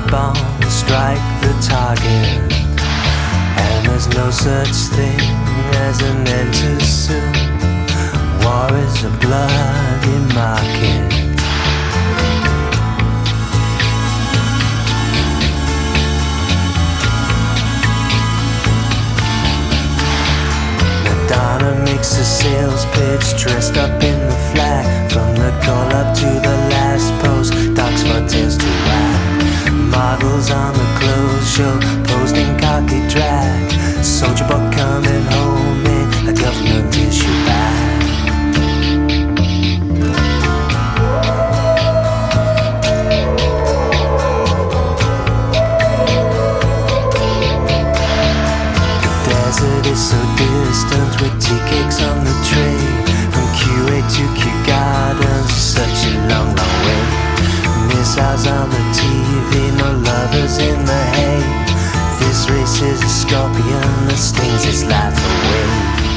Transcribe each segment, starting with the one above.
bomb strike the target. And there's no such thing as an end too soon. War is a bloody market. Madonna makes a sales pitch dressed up in the flag. From the call up to the last post, docs for tales to wag. Models on the clothes show posed in cocky drag. Soldier boy coming home in a government issue bag. The desert is so distant with tea cakes on the tray. From QA to Kew Gardens, such a long, long way. Missiles on the TV, no lovers in the hay. This race is a scorpion that stings its life away.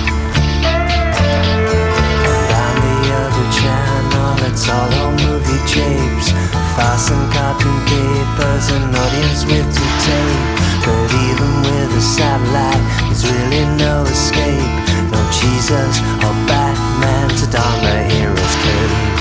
And on the other channel, it's all on movie japes. Farce and cartoon capers, an audience with to tape. But even with a satellite, there's really no escape. No Jesus or Batman to don the hero's cape.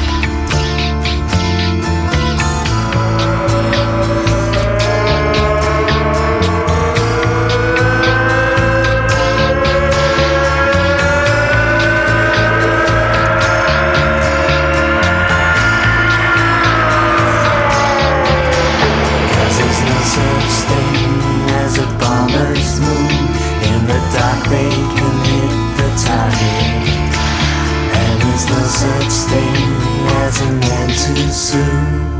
They can hit the target. And there's no such thing as an end too soon.